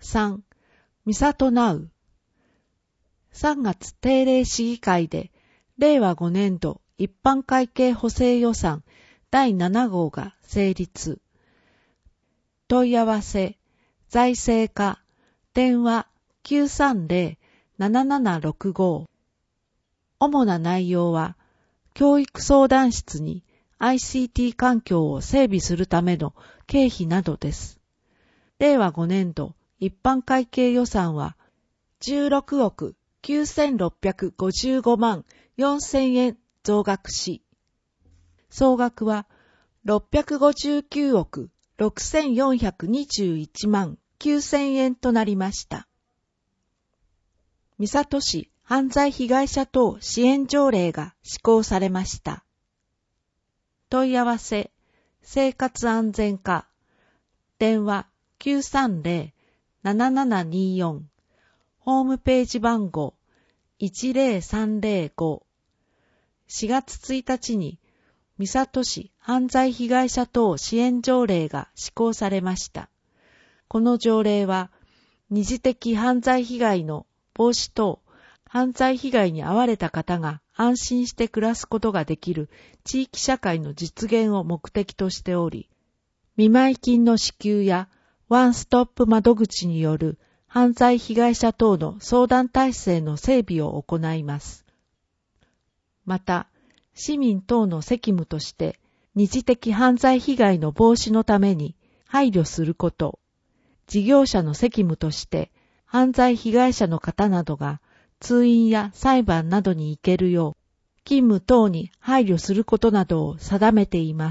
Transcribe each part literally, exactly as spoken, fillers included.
さん、みさとナウ。さんがつ定例市議会で、れいわごねんど一般会計補正予算だいななごうが成立。問い合わせ、財政課、電話 きゅうさんぜろ ななななろくご。主な内容は、教育相談室に アイシーティー 環境を整備するための経費などです。れいわごねんど一般会計予算はじゅうろくおくきゅうせんろっぴゃくごじゅうごまんよんせんえん増額し、総額はろっぴゃくごじゅうきゅうおくろくせんよんひゃくにじゅういちまんきゅうせんえんとなりました。三郷市犯罪被害者等支援条例が施行されました。問い合わせ、生活安全課、電話 きゅうさんぜろ ななななによん、ホームページ番号いちぜろさんぜろご。しがつついたちに三郷市犯罪被害者等支援条例が施行されました。この条例は二次的犯罪被害の防止等犯罪被害に遭われた方が安心して暮らすことができる地域社会の実現を目的としており、見舞い金の支給やワンストップ窓口による犯罪被害者等の相談体制の整備を行います。また、市民等の責務として二次的犯罪被害の防止のために配慮すること、事業者の責務として犯罪被害者の方などが通院や裁判などに行けるよう勤務等に配慮することなどを定めています。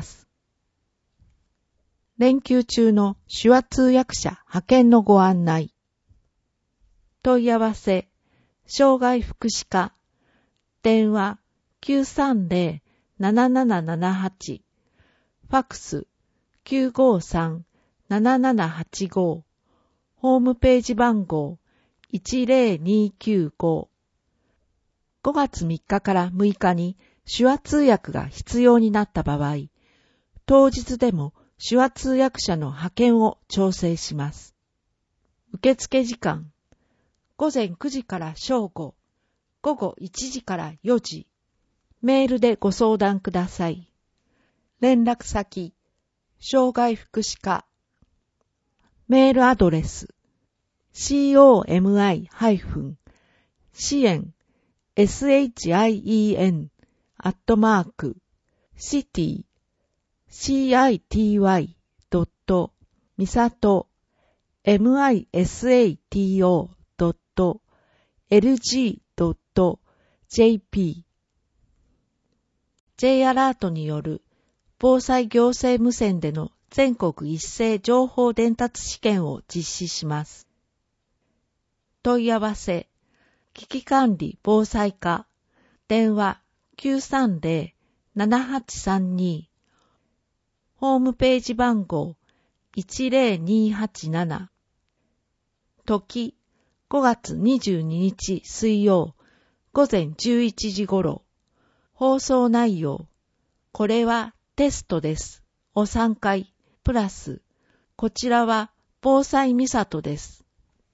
連休中の手話通訳者派遣のご案内。問い合わせ、障害福祉課、電話 きゅうさんぜろ ななななななはち、ファックス きゅうごさん ななななはちご、ホームページ番号いちぜろにきゅうご。ごがつみっかからむいかに手話通訳が必要になった場合、当日でも手話通訳者の派遣を調整します。受付時間、ごぜんくじから正午、ごごいちじからよじ、メールでご相談ください。連絡先、障害福祉課、メールアドレス、コミ 支援 shin アットマーク city city ドットみさと misato ドット lg ドット jp J アラートによる防災行政無線での全国一斉情報伝達試験を実施します。問い合わせ、危機管理防災課、電話 きゅうさんぜろ ななはちさんに、ホームページ番号いちぜろにはちなな、時ごがつにじゅうににち水曜ごぜんじゅういちじ頃、放送内容、これはテストです。をさんかい、プラス、こちらは防災みさとです。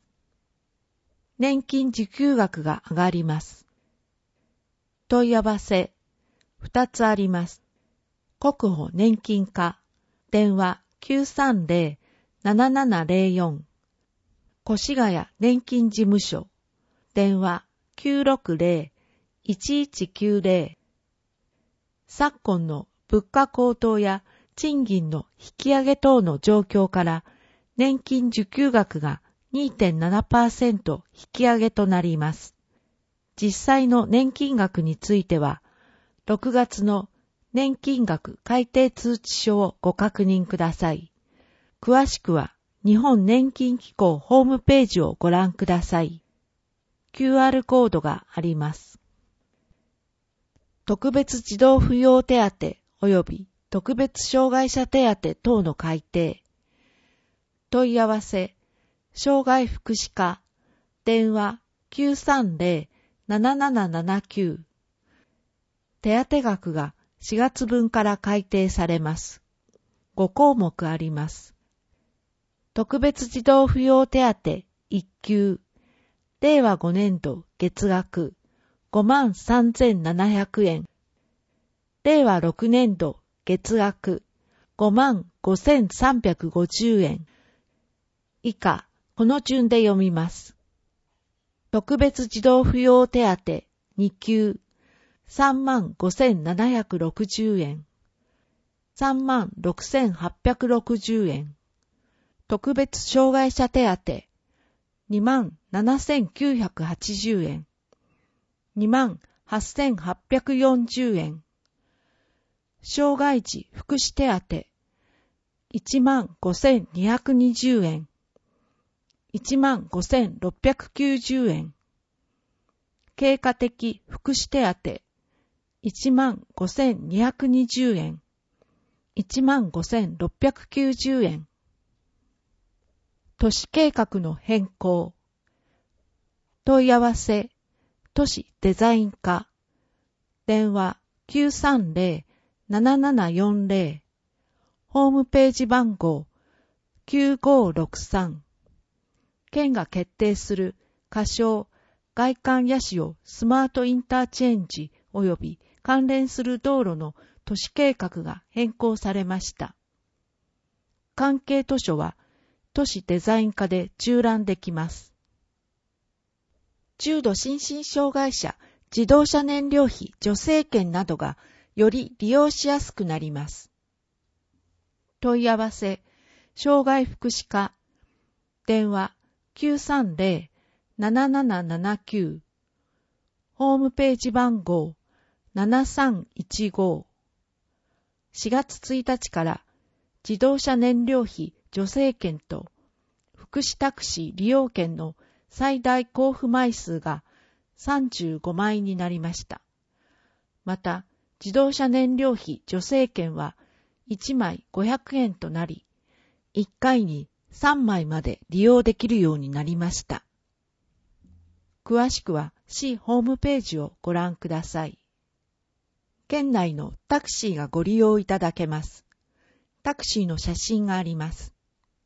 年金受給額が上がります。問い合わせ、ふたつあります。国保年金課、電話 きゅうさんぜろ ななななぜろよん、越谷年金事務所、電話 きゅうろくぜろ いちいちきゅうぜろ、昨今の物価高騰や賃金の引き上げ等の状況から年金受給額が にてんななパーセント 引き上げとなります。実際の年金額については、ろくがつの年金額改定通知書をご確認ください。詳しくは日本年金機構ホームページをご覧ください。キューアール コードがあります。特別児童扶養手当及び特別障害者手当等の改定。問い合わせ、障害福祉課、電話 きゅうさんぜろ ななななななきゅう。手当額がしがつぶんから改定されます。ごこうもくあります。特別児童扶養手当いっ級、令和ごねん度月額ごまんさんぜんななひゃくえん、令和ろくねん度月額ごまんごせんさんびゃくごじゅうえん。以下、この順で読みます。特別児童扶養手当に級、さんまんごせんななひゃくろくじゅうえん、さんまんろくせんはっぴゃくろくじゅうえん。特別障害者手当にまんななせんきゅうひゃくはちじゅうえん、にまんはっせんはっぴゃくよんじゅうえん。障害児福祉手当いちまんごせんにひゃくにじゅうえん、いちまんごせんろっぴゃくきゅうじゅうえん。経過的福祉手当いちまんごせんにひゃくにじゅうえん、いちまんごせんろっぴゃくきゅうじゅうえん。都市計画の変更。問い合わせ、都市デザイン課。電話きゅうさんぜろ ななななよんぜろ。ホームページ番号きゅうごろくさん。県が決定する仮称外環八潮スマートインターチェンジ及び関連する道路の都市計画が変更されました。関係図書は都市デザイン課で閲覧できます。重度心身障害者、自動車燃料費助成券などがより利用しやすくなります。問い合わせ、障害福祉課、電話きゅうさんぜろ ななななななきゅう、ホームページ番号ななさんいちご。しがつついたちから自動車燃料費助成券と福祉タクシー利用券の最大交付枚数がさんじゅうごまいになりました。また、自動車燃料費助成券はいちまいごひゃくえんとなり、いっかいにさんまいまで利用できるようになりました。詳しくは市ホームページをご覧ください。県内のタクシーがご利用いただけます。タクシーの写真があります。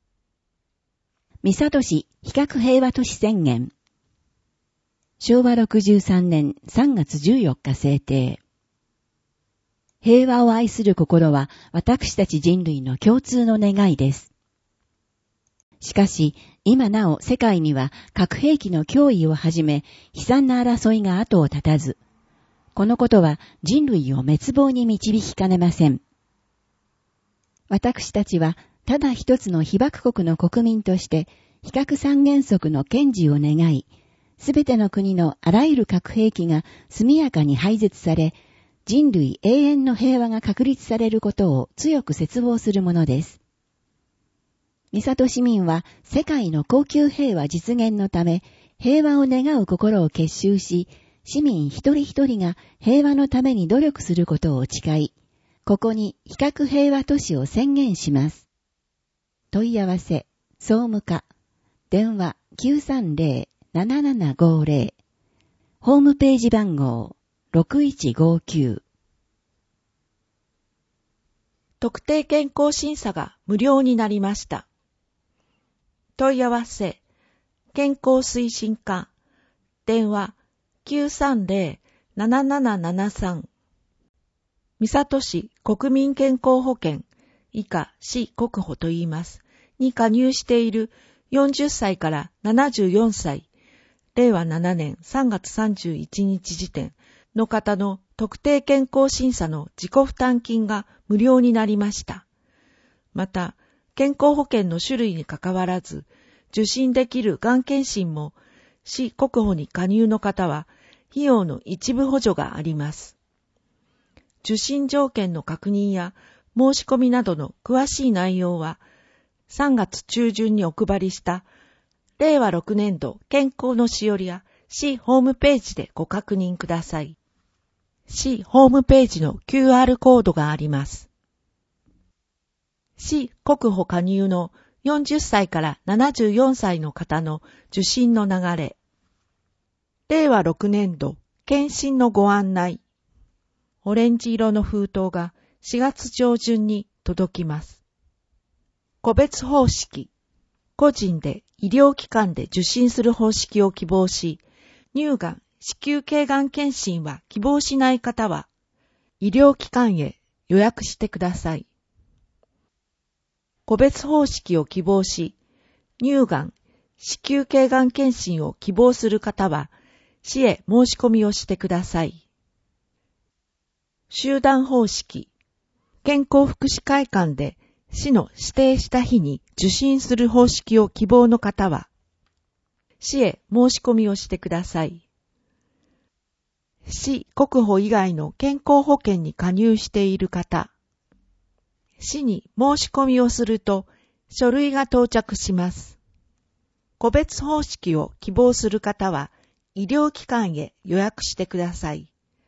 三郷市比較平和都市宣言。しょうわろくじゅうさんねんさんがつじゅうよっか制定。平和を愛する心は私たち人類の共通の願いです。しかし、今なお世界には核兵器の脅威をはじめ悲惨な争いが後を絶たず、このことは人類を滅亡に導きかねません。私たちはただ一つの被爆国の国民として非核三原則の堅持を願い、すべての国のあらゆる核兵器が速やかに廃絶され、人類永遠の平和が確立されることを強く切望するものです。三郷市民は世界の恒久平和実現のため、平和を願う心を結集し、市民一人一人が平和のために努力することを誓い、ここに非核平和都市を宣言します。問い合わせ、総務課、電話きゅうさんぜろ ななななごぜろ、ホームページ番号ろくいちごきゅう。 特定健康審査が無料になりました。問い合わせ、健康推進課、電話きゅうさんぜろ ななななななさん。三郷市国民健康保険、以下市国保と言います、に加入しているよんじゅっさいからななじゅうよんさい、れいわななねんさんがつさんじゅういちにち時点の方の特定健康審査の自己負担金が無料になりました。また、健康保険の種類にかかわらず、受診できるがん検診も、市国保に加入の方は、費用の一部補助があります。受診条件の確認や申し込みなどの詳しい内容は、さんがつちゅうじゅんにお配りした、れいわろくねんど健康のしおりや市ホームページでご確認ください。市ホームページの キューアール コードがあります。市国保加入のよんじゅっさいからななじゅうよんさいの方の受診の流れ。れいわろくねんど検診のご案内。オレンジ色の封筒がしがつじょうじゅんに届きます。個別方式。個人で医療機関で受診する方式を希望し、乳がん、子宮頸がん検診は希望しない方は、医療機関へ予約してください。個別方式を希望し、乳がん、子宮頸がん検診を希望する方は、市へ申し込みをしてください。集団方式、健康福祉会館で市の指定した日に受診する方式を希望の方は、市へ申し込みをしてください。市国保以外の健康保険に加入している方、市に申し込みをすると書類が到着します。個別方式を希望する方は医療機関へ予約してください。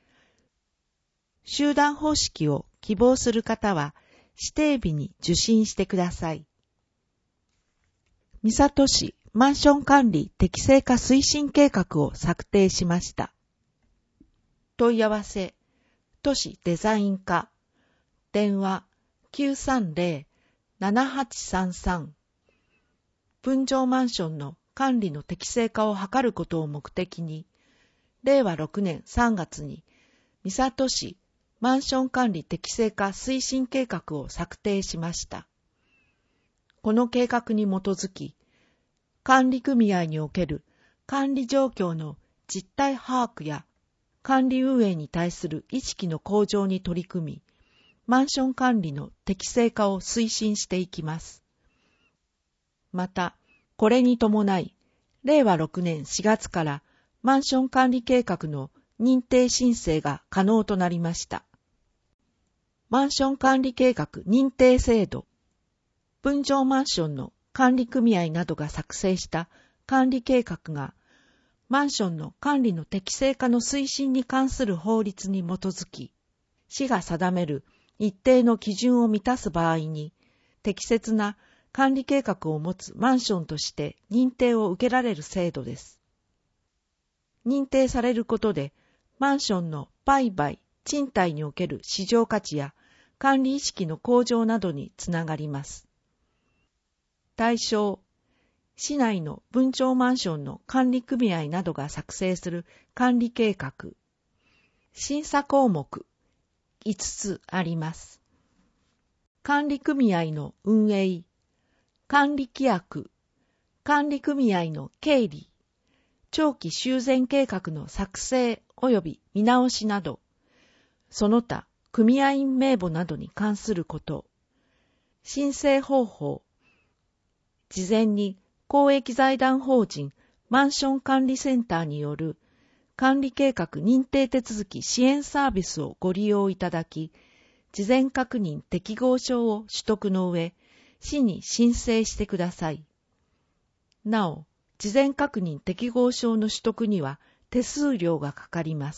集団方式を希望する方は指定日に受診してください。三郷市マンション管理適正化推進計画を策定しました。問い合わせ、都市デザイン課、電話 きゅうさんゼロ ななはちさんさん。分譲マンションの管理の適正化を図ることを目的に、れいわろくねんさんがつに三郷市マンション管理適正化推進計画を策定しました。この計画に基づき、管理組合における管理状況の実態把握や管理運営に対する意識の向上に取り組み、マンション管理の適正化を推進していきます。また、これに伴い、れいわろくねんしがつからマンション管理計画の認定申請が可能となりました。マンション管理計画認定制度、分譲マンションの管理組合などが作成した管理計画が、マンションの管理の適正化の推進に関する法律に基づき、市が定める一定の基準を満たす場合に、適切な管理計画を持つマンションとして認定を受けられる制度です。認定されることで、マンションの売買、賃貸における市場価値や管理意識の向上などにつながります。対象、市内の分譲マンションの管理組合などが作成する管理計画。審査項目、いつつあります。管理組合の運営、管理規約、管理組合の経理、長期修繕計画の作成及び見直しなど、その他組合員名簿などに関すること、申請方法、事前に公益財団法人マンション管理センターによる管理計画認定手続き支援サービスをご利用いただき、事前確認適合証を取得の上、市に申請してください。なお、事前確認適合証の取得には手数料がかかります。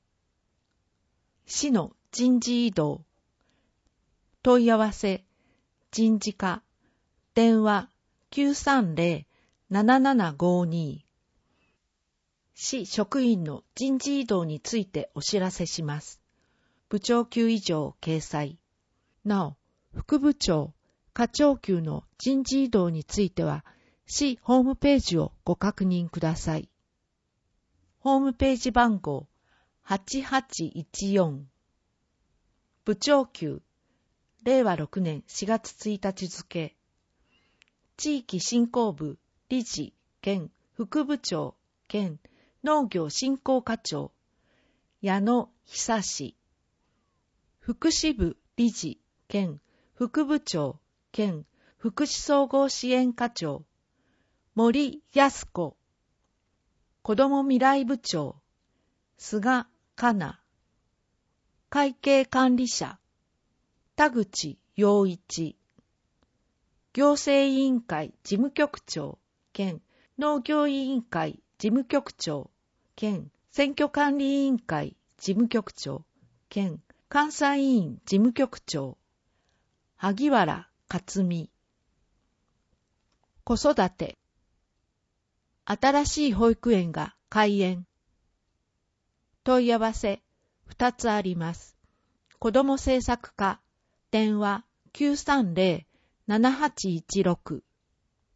市の人事異動、問い合わせ、人事課、電話 きゅうさんゼロ ななななごに。市職員の人事異動についてお知らせします。部長級以上掲載。なお、副部長、課長級の人事異動については、市ホームページをご確認ください。ホームページ番号はちはちいちよん。部長級、れいわろくねんしがつついたち付。地域振興部理事兼副部長兼農業振興課長、矢野久志。福祉部理事兼副部長兼福祉総合支援課長、森康子。子ども未来部長、菅香奈。会計管理者、田口洋一。行政委員会事務局長兼農業委員会事務局長兼選挙管理委員会事務局長兼監査委員事務局長、萩原克美。子育て、新しい保育園が開園。問い合わせふたつあります。子ども政策課、電話 きゅうさんゼロ ななはちいちろく。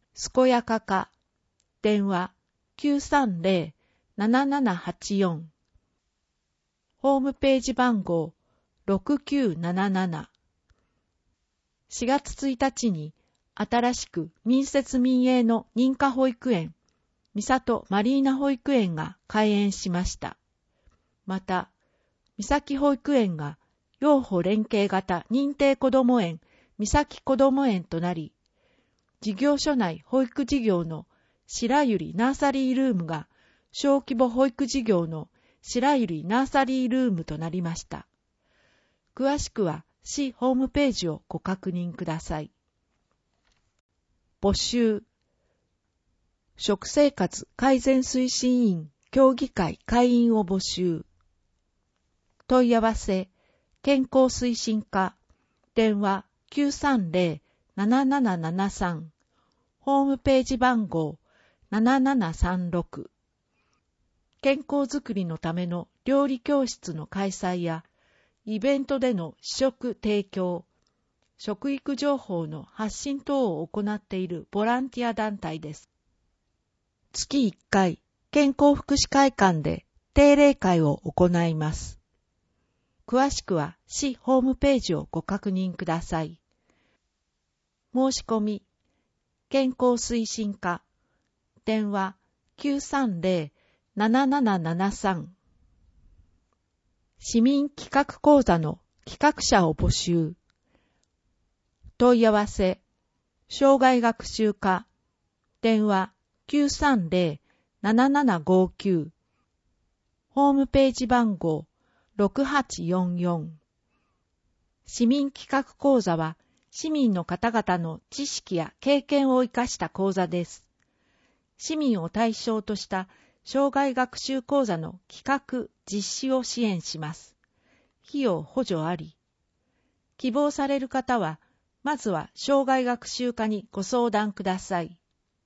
健やか課。電話 きゅうさんゼロ ななななはちよん。ホームページ番号ろくきゅうなななな。しがつついたちに新しく民設民営の認可保育園、三里マリーナ保育園が開園しました。また、三崎保育園が幼保連携型認定こども園、三崎こども園となり、事業所内保育事業の白百合ナーサリールームが小規模保育事業の白百合ナーサリールームとなりました。詳しくは市ホームページをご確認ください。募集。食生活改善推進員協議会会員を募集。問い合わせ、健康推進課、電話 きゅうさんゼロ ななななななさん、ホームページ番号ななななさんろく。健康づくりのための料理教室の開催や、イベントでの試食提供、食育情報の発信等を行っているボランティア団体です。月いっかい、健康福祉会館で定例会を行います。詳しくは市ホームページをご確認ください。申し込み、健康推進課、電話 きゅうさんゼロ ななななななさん。市民企画講座の企画者を募集。問い合わせ、障害学習課、電話 きゅうさんゼロ ななななごきゅう、ホームページ番号ろくはちよんよん。市民企画講座は市民の方々の知識や経験を生かした講座です。市民を対象とした障害学習講座の企画・実施を支援します。費用補助あり。希望される方は、まずは障害学習課にご相談ください。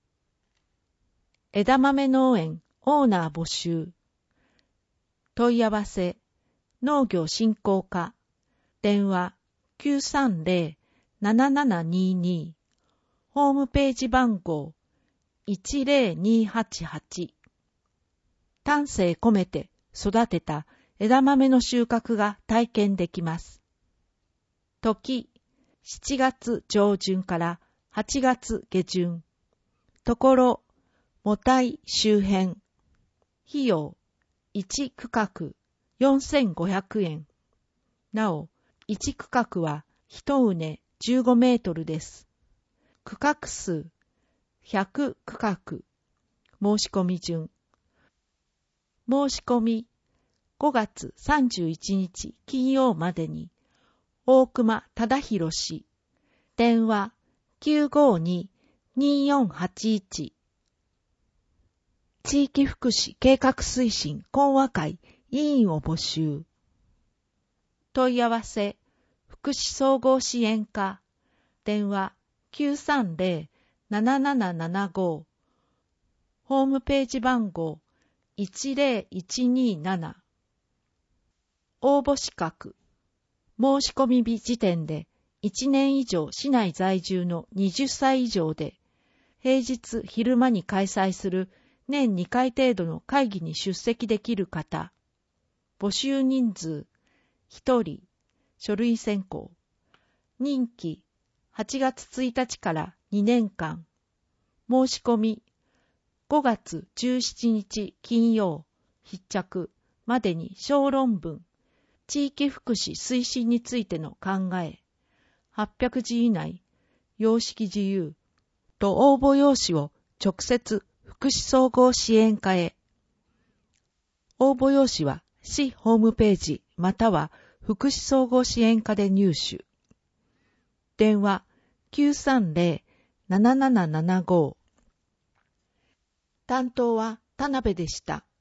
枝豆農園オーナー募集。問い合わせ、農業振興課、電話 きゅうさんゼロ ななななにに、ホームページ番号いちゼロにはちはち。丹精込めて育てた枝豆の収穫が体験できます。時、しちがつ上旬からはちがつ下旬。ところ、母体周辺。費用、いち区画よんせんごひゃくえん。なお、いち区画は一畝じゅうごメートルです。区画数、ひゃく区画。申し込み順。申し込み、ごがつさんじゅういちにち金曜までに、大熊忠宏氏、電話 きゅうごに によんはちいち。地域福祉計画推進講和会委員を募集。問い合わせ、福祉総合支援課、電話 きゅうさんゼロ ななななななご、ホームページ番号いちゼロいちになな。応募資格。申し込み日時点でいちねん以上市内在住のはたち以上で、平日昼間に開催する年にかい程度の会議に出席できる方。募集人数ひとり。書類選考。任期はちがつついたちからにねんかん。申し込みごがつじゅうしちにち金曜必着までに小論文、地域福祉推進についての考え、はっぴゃくじ以内、様式自由と応募用紙を直接福祉総合支援課へ。応募用紙は市ホームページまたは福祉総合支援課で入手。電話 きゅうさんゼロ ななななななご。担当は田辺でした。